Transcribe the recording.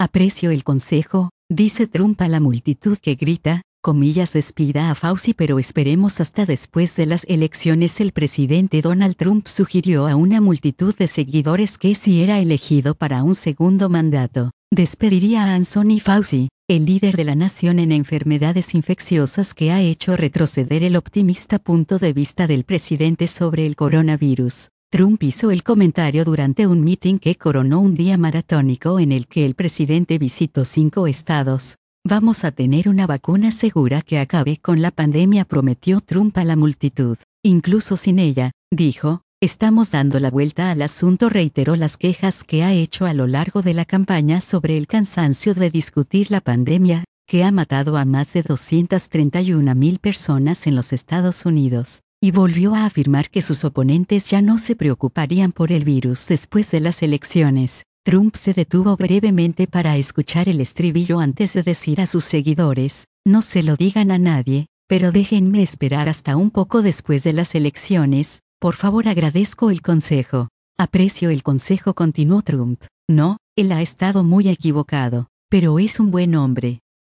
Aprecio el consejo, dice Trump a la multitud que grita, comillas, despida a Fauci, pero esperemos hasta después de las elecciones. El presidente Donald Trump sugirió a una multitud de seguidores que si era elegido para un segundo mandato, despediría a Anthony Fauci, el líder de la nación en enfermedades infecciosas, que ha hecho retroceder el optimista punto de vista del presidente sobre el coronavirus. Trump hizo el comentario durante un mitin que coronó un día maratónico en el que el presidente visitó 5 estados. Vamos a tener una vacuna segura que acabe con la pandemia, prometió Trump a la multitud. Incluso sin ella, dijo, estamos dando la vuelta al asunto. Reiteró las quejas que ha hecho a lo largo de la campaña sobre el cansancio de discutir la pandemia, que ha matado a más de 231,000 personas en los Estados Unidos. Y volvió a afirmar que sus oponentes ya no se preocuparían por el virus después de las elecciones. Trump se detuvo brevemente para escuchar el estribillo antes de decir a sus seguidores, no se lo digan a nadie, pero déjenme esperar hasta un poco después de las elecciones, por favor. Agradezco el consejo. Aprecio el consejo, continuó Trump. No, él ha estado muy equivocado, pero es un buen hombre.